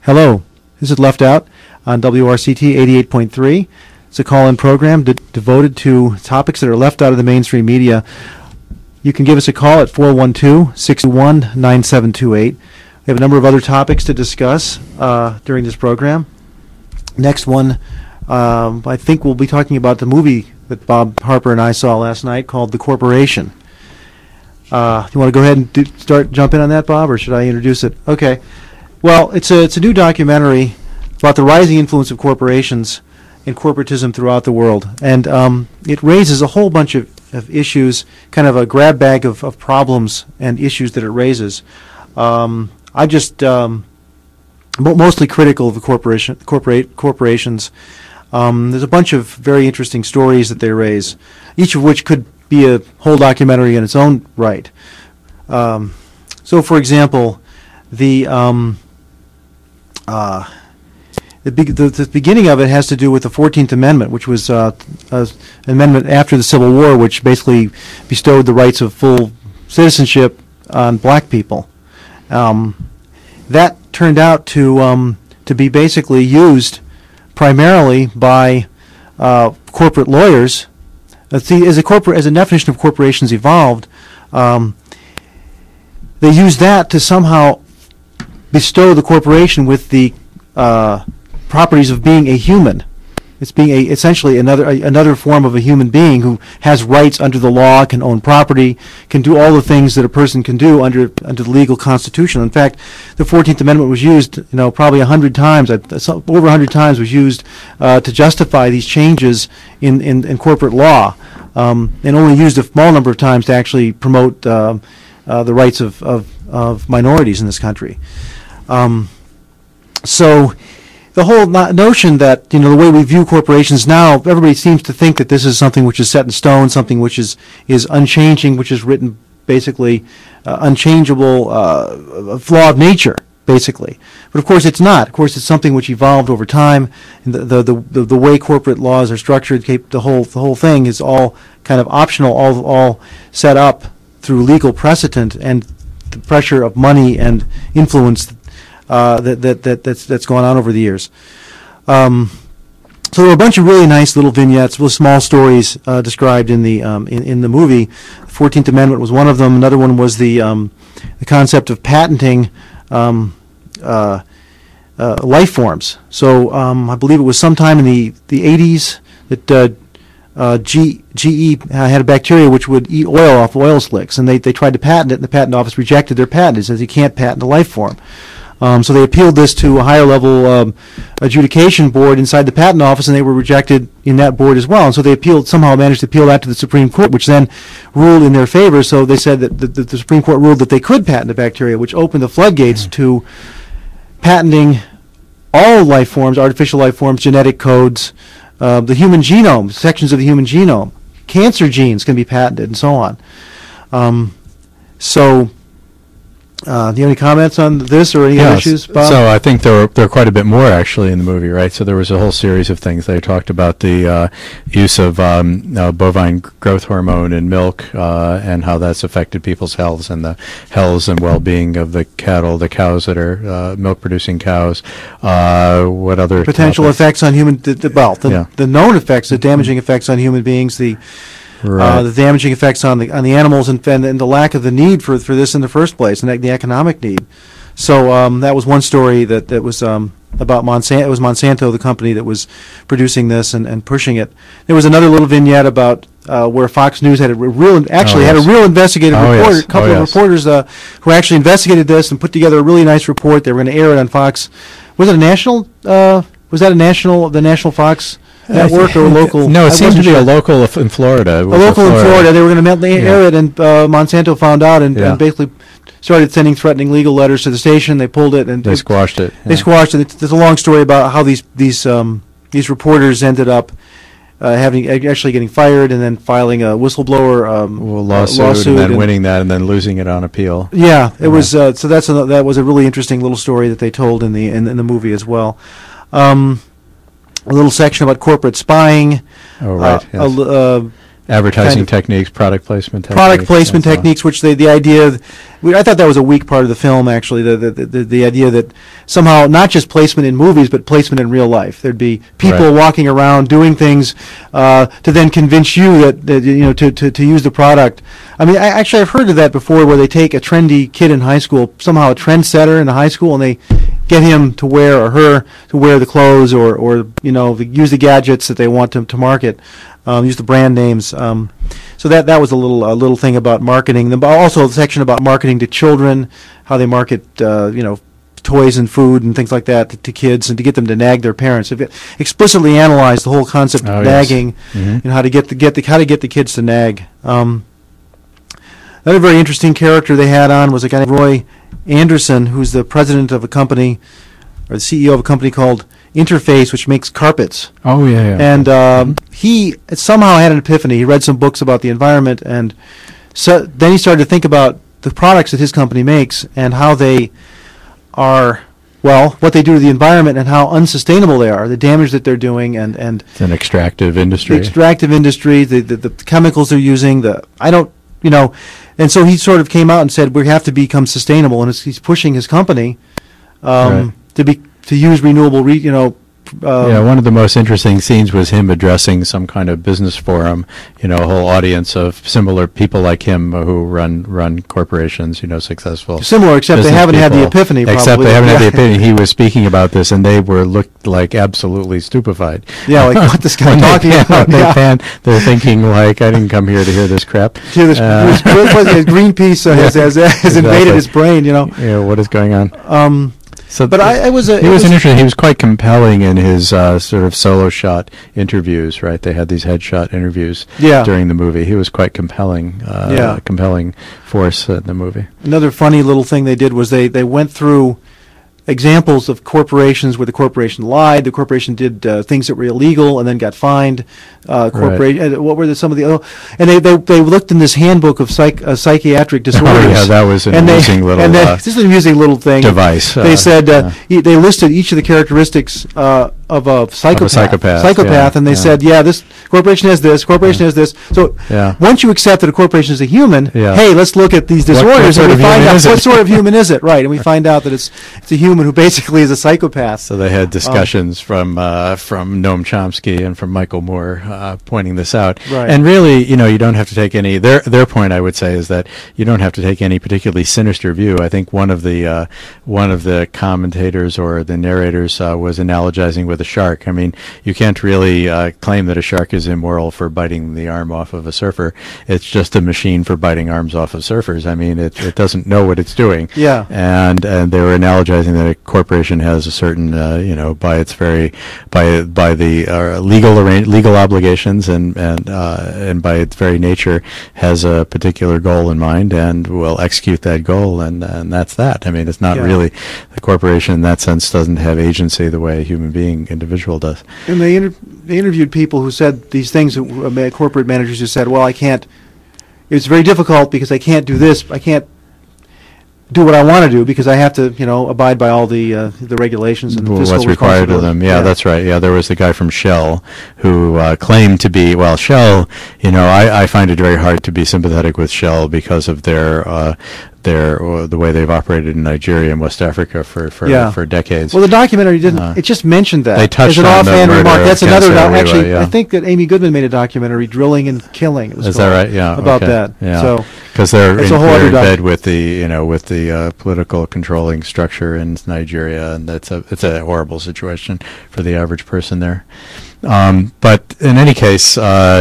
Hello, this is Left Out on WRCT 88.3. It's a call-in program devoted to topics that are left out of the mainstream media. You can give us a call at 412-621-9728. We have a number of other topics to discuss during this program. Next one, I think we'll be talking about the movie that Bob Harper and I saw last night called The Corporation. You want to go ahead and jump in on that, Bob, or should I introduce it? Okay. Well, it's a new documentary about the rising influence of corporations and corporatism throughout the world. And it raises a whole bunch of issues, kind of a grab bag of problems and issues that it raises. I just mostly critical of the corporations. There's a bunch of very interesting stories that they raise, each of which could be a whole documentary in its own right. So, for example, the beginning of it has to do with the 14th Amendment, which was an amendment after the Civil War, which basically bestowed the rights of full citizenship on black people. That turned out to be basically used primarily by corporate lawyers. As a definition of corporations evolved, they used that to somehow bestow the corporation with the properties of being a human. It's being essentially another form of a human being who has rights under the law, can own property, can do all the things that a person can do under the legal constitution. In fact, the 14th Amendment was used, probably 100 times, over 100 times was used to justify these changes in corporate law, and only used a small number of times to actually promote the rights of minorities in this country. So the whole notion that, the way we view corporations now, everybody seems to think that this is something which is set in stone, something which is unchanging, which is written basically unchangeable, law of nature, basically. But of course it's not. Of course it's something which evolved over time. And the way corporate laws are structured, the whole thing is all kind of optional, all set up through legal precedent and the pressure of money and influence that's gone on over the years. So there were a bunch of really nice little vignettes, little small stories described in the movie. The 14th Amendment was one of them. Another one was the concept of patenting life forms. So I believe it was sometime in the 80s that GE had a bacteria which would eat oil off oil slicks, and they tried to patent it, and the patent office rejected their patent. It says you can't patent a life form. So they appealed this to a higher level adjudication board inside the patent office, and they were rejected in that board as well. And so they somehow managed to appeal that to the Supreme Court, which then ruled in their favor. So they said that the Supreme Court ruled that they could patent the bacteria, which opened the floodgates to patenting all life forms, artificial life forms, genetic codes, the human genome, sections of the human genome, cancer genes can be patented, and so on. Do you have any comments on this or any other issues, Bob? So I think there are quite a bit more actually in the movie, right? So there was a whole series of things. They talked about the use of bovine growth hormone in milk and how that's affected people's health and the health and well-being of the cattle, the cows that are milk-producing cows. What other potential effects on human? The known effects, the damaging effects on human beings, the damaging effects on the animals, and the lack of the need for this in the first place, and the economic need. So that was one story that was about Monsanto. It was Monsanto, the company that was producing this and pushing it. There was another little vignette about where Fox News had a real investigative reporter, a couple of reporters who actually investigated this and put together a really nice report. They were going to air it on Fox. Was it a national? Was that the national Fox network or a local? No, it seemed to be a local in Florida. A local in Florida. They were going to air it, and Monsanto found out and basically started sending threatening legal letters to the station. They pulled it and they squashed it. They squashed it. There's a long story about how these reporters ended up actually getting fired and then filing a whistleblower lawsuit and then winning that and then losing it on appeal. Yeah, it was. So that was a really interesting little story that they told in the movie as well. A little section about corporate spying. Oh, right. Yes. advertising kind of techniques, product placement techniques. product placement and so on. techniques, which the idea, I thought that was a weak part of the film, actually, the idea that somehow not just placement in movies, but placement in real life. There'd be people Right. walking around doing things to then convince you that to use the product. I mean, I've heard of that before, where they take a trendy kid in high school, somehow a trendsetter in the high school, and they get him to wear, or her to wear, the clothes, or use the gadgets that they want to market, use the brand names. So that was a little thing about marketing. Also, the section about marketing to children, how they market toys and food and things like that to kids, and to get them to nag their parents. It explicitly analyzed the whole concept of Yes. nagging, Mhm. and how to get the kids to nag. Another very interesting character they had on was a guy named Roy Anderson, who's the president of a company, or the CEO of a company called Interface, which makes carpets. Oh yeah. And he somehow had an epiphany. He read some books about the environment, and so then he started to think about the products that his company makes and how they are, what they do to the environment and how unsustainable they are, the damage that they're doing, and It's an extractive industry. the extractive industry, the chemicals they're using, and so he sort of came out and said we have to become sustainable, and he's pushing his company Right. to use renewable, One of the most interesting scenes was him addressing some kind of business forum, a whole audience of similar people like him who run corporations, successful. similar, except they business haven't had the people. epiphany. Except probably. they haven't had the Yeah. epiphany. He was speaking about this, and they looked like absolutely stupified. Yeah, like, what this guy When they talking pan- about? when they Yeah. pan, they're thinking like, I didn't come here to hear this crap. See, Greenpeace has Exactly. invaded his brain, What is going on? So But he was interesting. He was quite compelling in his sort of solo shot interviews. Right, they had these headshot interviews Yeah. during the movie. He was quite compelling. Yeah. Compelling force in the movie. Another funny little thing they did was they went through examples of corporations where the corporation lied, the corporation did things that were illegal and then got fined. What were some of the other? And they looked in this handbook of psychiatric disorders. Oh yeah, that was an amusing little this is an amusing little thing. device. They said they listed each of the characteristics of a psychopath, and they said, this corporation has this, corporation has this. So once you accept that a corporation is a human, hey, let's look at these disorders and we find out what sort of human is it, right? And we find out that it's a human who basically is a psychopath. So they had discussions from Noam Chomsky and from Michael Moore pointing this out. Right. And really, you don't have to take any. Their point, I would say, is that you don't have to take any particularly sinister view. I think one of the commentators or the narrators was analogizing with a shark. I mean, you can't really claim that a shark is immoral for biting the arm off of a surfer. It's just a machine for biting arms off of surfers. I mean, it doesn't know what it's doing. Yeah. And they were analogizing that a corporation has a certain, by its by the legal obligations and by its very nature has a particular goal in mind and will execute that goal, and that's that. I mean, it's not really, the corporation in that sense doesn't have agency the way a human being individual does. And they interviewed people who said these things, corporate managers who said, well, I can't, it's very difficult because I can't do this, I can't do what I want to do because I have to, abide by all the regulations and the fiscal what's required of them. Yeah, that's right. Yeah, there was the guy from Shell who claimed to be, Shell, I find it very hard to be sympathetic with Shell because of their the way they've operated in Nigeria and West Africa for decades. Well, the documentary didn't. It just mentioned that. They touched as an on the offhand murder remark. of That's another. Cancer Actually, Ariwa, I think that Amy Goodman made a documentary, "Drilling and Killing." It was Is called, that right? Yeah. About okay. that. Yeah. So because they're it's a whole in other bed with the political controlling structure in Nigeria, and it's a horrible situation for the average person there. But in any case,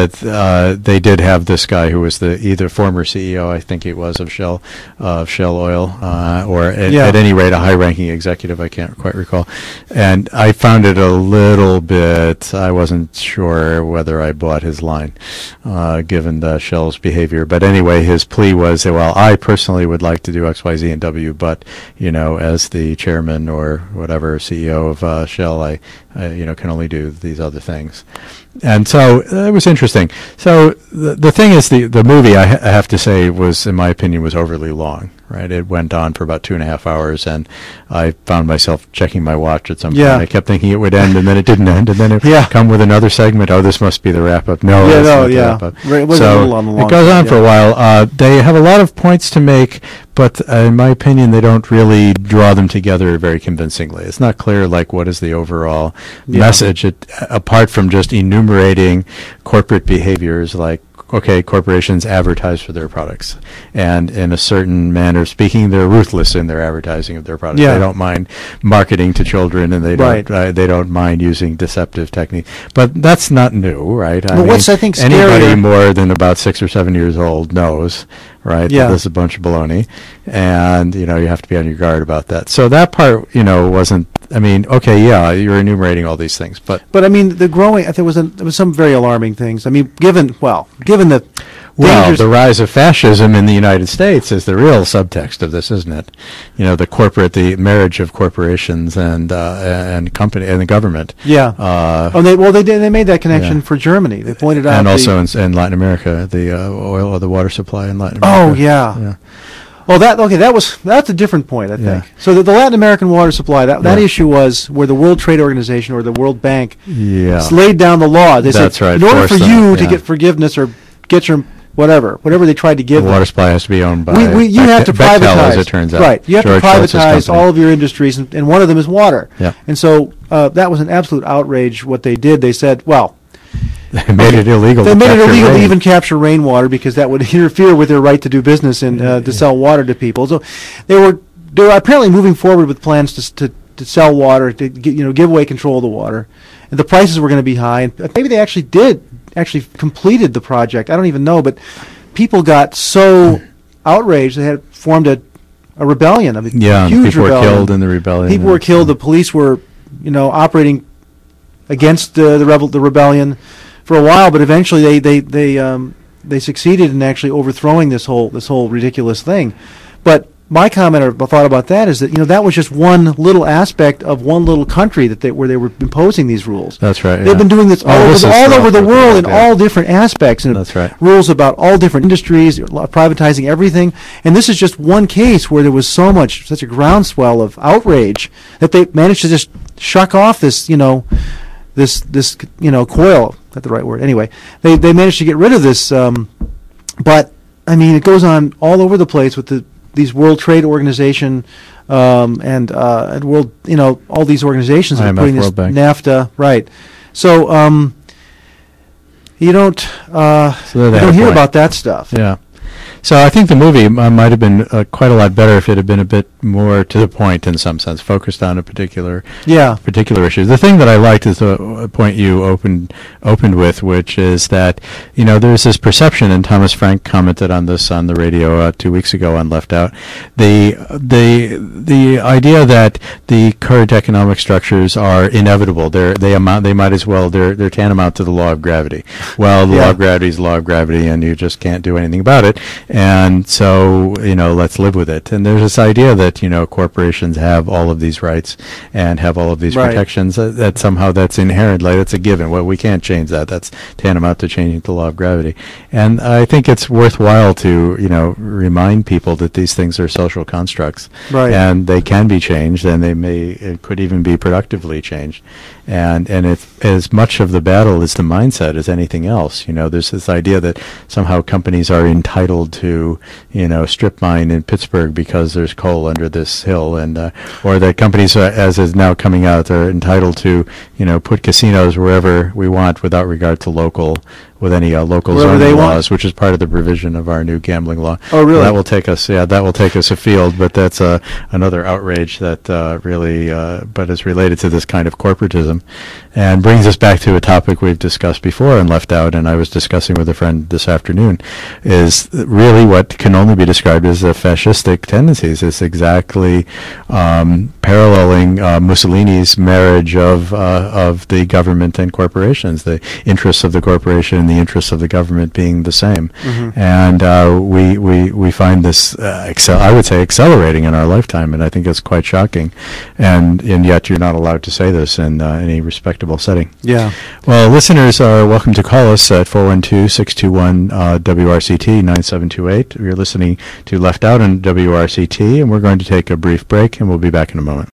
they did have this guy who was either former CEO, I think it was, of Shell Oil, or at any rate a high-ranking executive. I can't quite recall. And I found it a little bit. I wasn't sure whether I bought his line, given the Shell's behavior. But anyway, his plea was, well, I personally would like to do X, Y, Z, and W, but as the chairman or whatever CEO of Shell, I can only do these other things. things. And so it was interesting. So the thing is, the movie, I have to say, was, in my opinion, was overly long. Right, it went on for about 2.5 hours, and I found myself checking my watch at some point. I kept thinking it would end, and then it didn't end, and then it would come with another segment. Oh, this must be the wrap up. No, it's not the wrap up. Right, it was a little on the long it goes side, on for a while. They have a lot of points to make, but in my opinion, they don't really draw them together very convincingly. It's not clear, like, what is the overall message, apart from just enumerating corporate behaviors, like, okay, corporations advertise for their products, and in a certain manner of speaking, they're ruthless in their advertising of their products. They don't mind marketing to children, and they don't mind using deceptive techniques. But that's not new, right? I mean, what's, I think, anybody more than about 6 or 7 years old knows, right? That this is a bunch of baloney, and you have to be on your guard about that. So that part, wasn't. I mean, okay, you're enumerating all these things, but I mean, there was some very alarming things. I mean, given the the rise of fascism in the United States is the real subtext of this, isn't it? The marriage of corporations and company and the government. Yeah. They made that connection for Germany. They pointed out, and also in Latin America, the oil or the water supply in Latin America. Oh yeah. Well, that's a different point, I think. So the Latin American water supply, that issue was where the World Trade Organization or the World Bank laid down the law. They said, in order for you to get forgiveness or get your whatever they tried to give the water supply has to be owned by you have to privatize, as it turns out. Right. You have to privatize all of your industries, and one of them is water. Yeah. And so that was an absolute outrage what they did. They said, they made it illegal. They made it illegal to even capture rainwater because that would interfere with their right to do business and to sell water to people. So they were apparently moving forward with plans to sell water, to give away control of the water, and the prices were going to be high. And maybe they actually completed the project. I don't even know, but people got so outraged they had formed a rebellion. I mean, huge people rebellion. were killed in the rebellion. People were killed. The police were, operating against the rebellion for a while, but eventually they succeeded in actually overthrowing this whole ridiculous thing. But my comment or thought about that is that that was just one little aspect of one little country where they were imposing these rules. That's right. They've been doing this all over the world in all different aspects. And that's right. Rules about all different industries, privatizing everything. And this is just one case where there was such a groundswell of outrage that they managed to just shuck off this this coil. Not the right word. Anyway, they managed to get rid of this. But I mean, it goes on all over the place with these World Trade Organization and World, all these organizations are putting this World Bank. NAFTA, right? So you don't hear about that stuff. Yeah. So I think the movie might have been quite a lot better if it had been a bit more to the point in some sense, focused on a particular issue. The thing that I liked is the point you opened with, which is that there's this perception, and Thomas Frank commented on this on the radio 2 weeks ago on Left Out, the idea that the current economic structures are inevitable. They're tantamount to the law of gravity. Well, the law of gravity is the law of gravity, and you just can't do anything about it. And so, let's live with it. And there's this idea that, corporations have all of these rights and have all of these protections, that somehow that's inherent, like that's a given. Well, we can't change that. That's tantamount to changing the law of gravity. And I think it's worthwhile to, remind people that these things are social constructs. Right. And they can be changed, and it could even be productively changed. And it's as much of the battle is the mindset as anything else. There's this idea that somehow companies are entitled to, strip mine in Pittsburgh because there's coal under this hill, and or that companies, as is now coming out, are entitled to, put casinos wherever we want without regard to local zoning laws, which is part of the provision of our new gambling law. Oh, really? That will take us afield, but that's another outrage that really, but is related to this kind of corporatism, and brings us back to a topic we've discussed before and Left Out, and I was discussing with a friend this afternoon, is really what can only be described as a fascistic tendencies. It's exactly paralleling Mussolini's marriage of the government and corporations, the interests of the corporation and the interests of the government being the same. Mm-hmm. And we find this, I would say, accelerating in our lifetime, and I think it's quite shocking. And yet you're not allowed to say this in any respectable setting. Yeah. Well, listeners are welcome to call us at 412-621-WRCT 9728. You're listening to Left Out on WRCT, and we're going to take a brief break, and we'll be back in a moment.